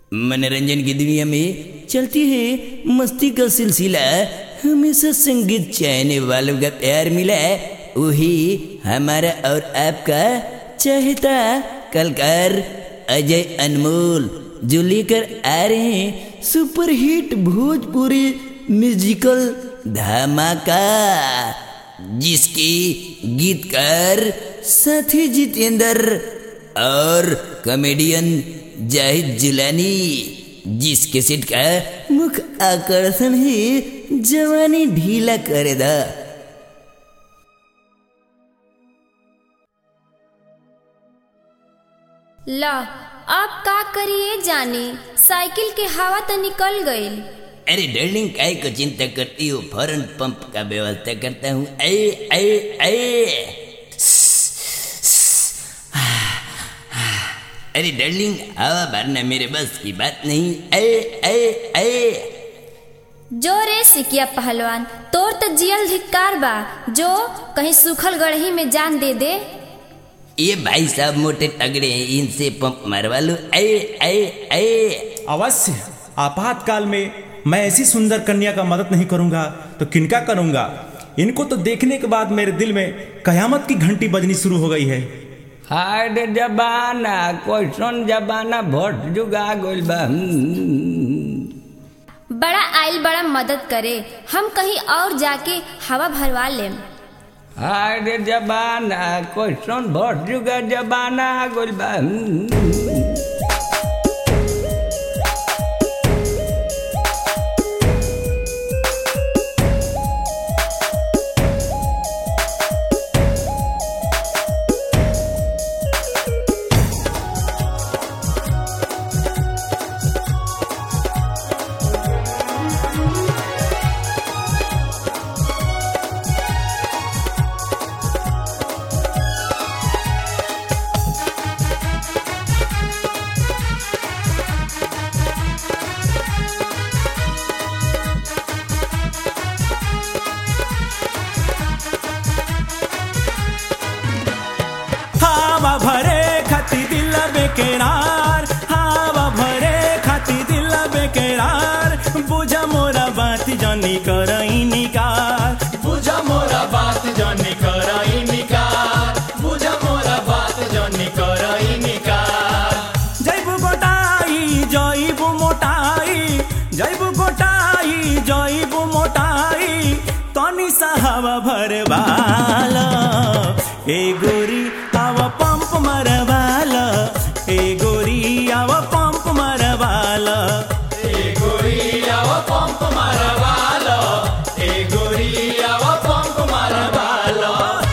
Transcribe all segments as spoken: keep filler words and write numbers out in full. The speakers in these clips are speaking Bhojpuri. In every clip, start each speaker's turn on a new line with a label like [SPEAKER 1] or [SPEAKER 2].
[SPEAKER 1] मनोरंजन की दुनिया में चलती है मस्ती का सिलसिला। हमेशा संगीत चाहने वालों का प्यार मिला, वही हमारा और आपका चाहता कलाकार अजय अनमोल जो लेकर आ रहे हैं सुपर हिट भोजपुरी म्यूजिकल धमाका, जिसके गीतकार साथी जितेंद्र और कॉमेडियन जाहिद जिलानी, जिसके सेट का मुख्य आकर्षण है जवानी ढीला करे दा।
[SPEAKER 2] ला आप का करिए जाने, साइकिल के हवा तो निकल गई।
[SPEAKER 1] अरे डार्लिंग काय को चिंता करती हो, फौरन पंप का व्यवस्था करता हूँ। ए ए ए अरे डार्लिंग हवा भरना मेरे बस की बात नहीं। ए ए ए
[SPEAKER 2] जो रे सिकिया पहलवान, तोर तो जियल धिक्कार बा, जो कहीं सूखल गढ़ही में जान दे दे।
[SPEAKER 1] ये भाई साहब मोटे तगड़े हैं, इनसे पंप मरवा लो। ए ए ए
[SPEAKER 3] अवश्य, आपातकाल में मैं ऐसी सुंदर कन्या का मदद नहीं करूंगा तो किनका करूंगा। इनको तो देखने के बाद मेरे दिल में कयामत की घंटी बजनी शुरू हो गई है।
[SPEAKER 4] हाय रे जबाना, कोई सुन जबाना भोट जुगा गोल बा।
[SPEAKER 2] बड़ा आइल बड़ा मदद करे, हम कहीं और जाके हवा भरवा लेम।
[SPEAKER 4] हाय रे जबाना, कोई सुन भोट जुगा जबाना गोल बा।
[SPEAKER 3] हवा भरे खाती दिल बेकरार, हवा भरे खाती दिल बेकरार, बुझा मोरा बात जानी करई निकार, बुझा मोरा बात जानी करई निकार, बुझा मोरा बात जानी करई निकार। जैबु गोटाई जैबु मोटाई, जैबु गोटाई जैबु मोटाई, तनी सा हवा भरवाला ए गोरी आवा पंप मरवाला, ए गोरी आवा पंप मरवाला, ए गोरी आवा पंप मरवाला, ए गोरी आवा पंप मरवाला।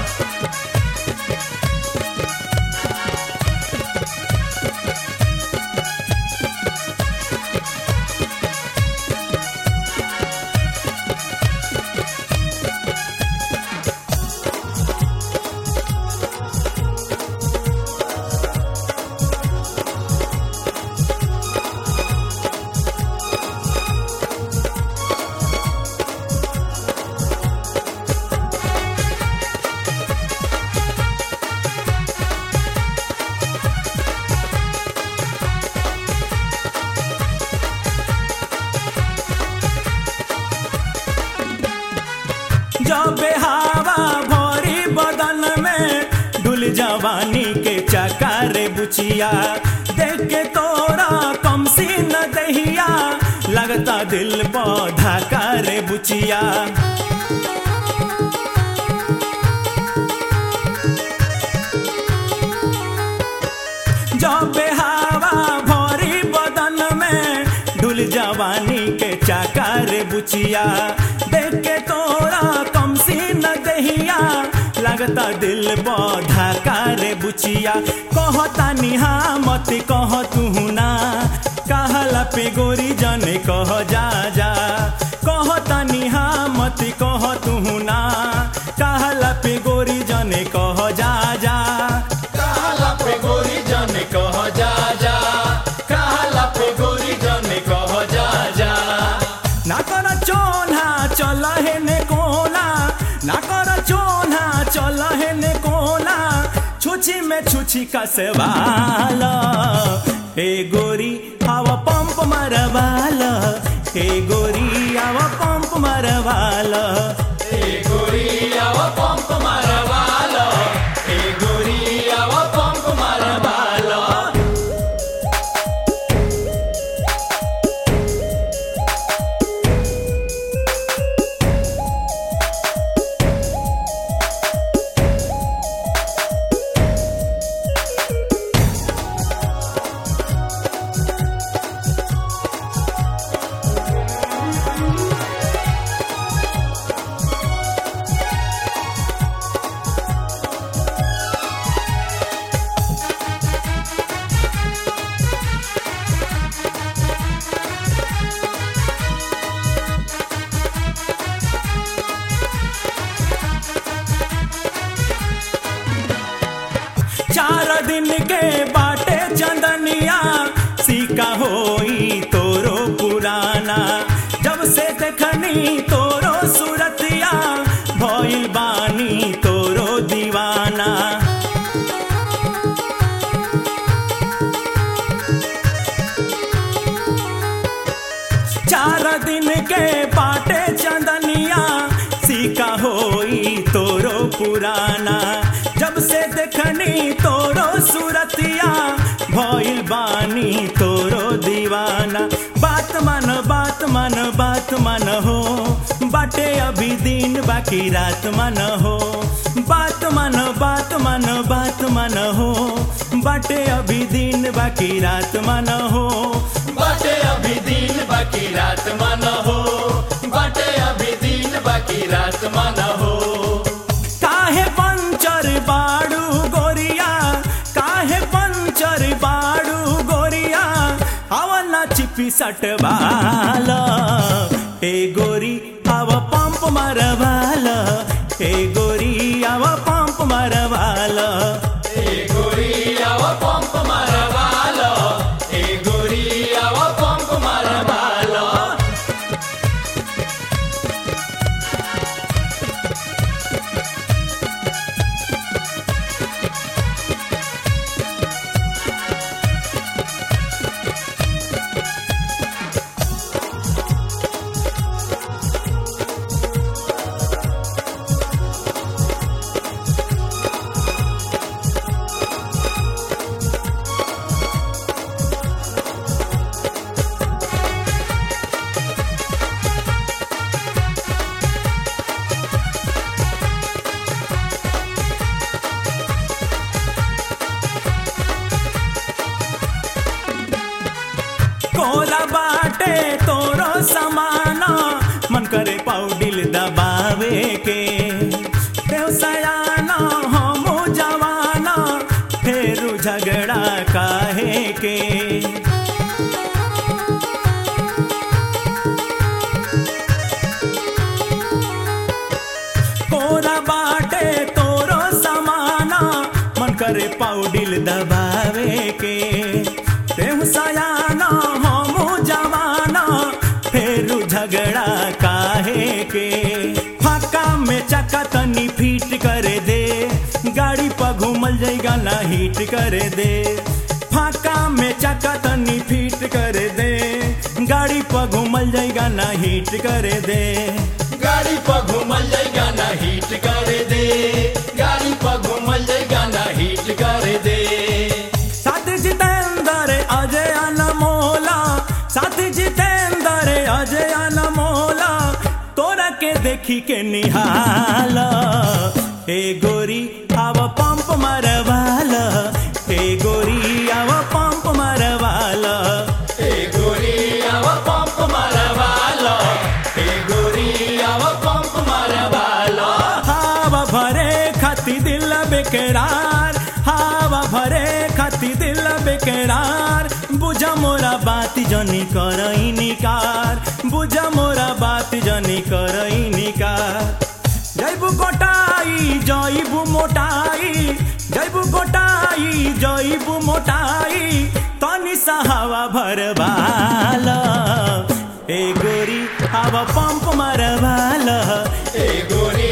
[SPEAKER 3] जब हवा भरी बदन में ढुल जवानी के चकारे बुचिया, देख के तोरा कम सी न दहिया, लगता दिल पौधा करे बुचिया। जब हवा भरी बदन में ढुल जवानी के चकारे बुचिया, देख के तोरा कम सी न दहिया, लगता दिल पौधा करे बुचिया। कहता निहा मत कह तू ना, कहला पे गोरी जाने कह जा जा, कहता निहा मत कह तू ना, कहला पे गोरी जाने कह जा जा, कहला पे गोरी जाने कह जा जा, कहला पे गोरी जाने कह जा जा। ना कर चोना चल है ने कोना, ना कर चोना चल है ने कोना, छुची में छुची का सवाल हे गोरी आवा पंप मारवाल, हे गोरी आवा पंप मारवाल, हे गोरी आवा पंप मारवाल, हे गोरी आवा पंप मारवाल। चार दिन के बाटे चंदनिया सिक्का होई तोरो पुराना, जब से देखनी तोरो सूरतिया भइल बानी तोरो दीवाना। चार दिन के बाटे चंदनिया सिक्का होई तोरो पुराना, जब से देखनी तोरो सूरतिया भइल बानी तोरो दीवाना। बात मान बात मान बात मान हो, बाटे अभी दिन बाकी रात मान हो। बात मान बात मान बात मान हो, बाटे अभी दिन बाकी रात मान हो, बाटे अभी दिन बाकी रात मान हो, बाटे अभी दिन बाकी रात मान हो। काहे पंचर बाड़ू गोरिया, काहे पंचर बाड़ू गोरिया, आवना चिपी सटवाल, हे गोरी आव पंप मारवाल, हे गोरी आव पंप मारवाल, हे गोरी आव पंप मारवाल, हे गोरी आव पंप मारवाल। कोला बाटे तोरो समाना, मन करे पाउडिल दबावे के। देव सयाना हमू जवाना, फेरू झगड़ा काहे के। कोला बाटे तोरो समाना, मन करे पाउडिल दबावे के। देव सयाना हमू जवाना, फेरू झगड़ा काहे के। फाका में चक्का तनी फीट करे दे, गाड़ी पर घूमल जाएगा ना हिट करे दे। फाका में चक्का तनी फीट करे दे, गाड़ी पर घूमल जाएगा ना हिट करे दे। गाड़ी पर घूमल जाएगा ना हिट करे दे, गाड़ी पर घूमल जाएगा ना हिट करे दे। साथी जितेंद्र अजय अनमोला, साथी जितेंद्र अजय अनमोला, तोरा के देखी के निहाल, हे गोरी आव पंप मारवाल, हे गोरी आव पंप मारवाल, हे गोरी आव पंप मारवाल, हे गोरी आव पंप मारवाल। हवा भरे खाती दिल बेकरार, हवा भरे खाती दिल बेकरार, बुझा मोरा बात जनी करई निकार, बुझा मोरा बात जनी करई निकार। जैबू गोटाई जैबू मोटाई, जैबू गोटाई जैबू मोटाई, तनी सा हवा भरवाल, हे गोरी हवा पंप मारवाल, हे गोरी